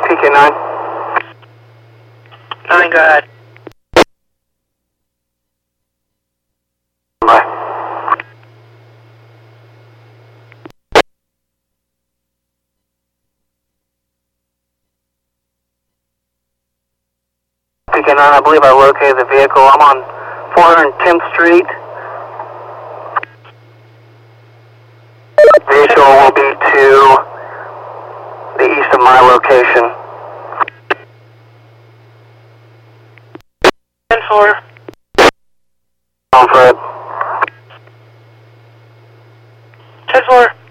PK9. 9, go ahead. Bye. PK9, I believe I located the vehicle. I'm on 410th Street. Vehicle will be to the east of my location. 10-4. On Fred. 10-4.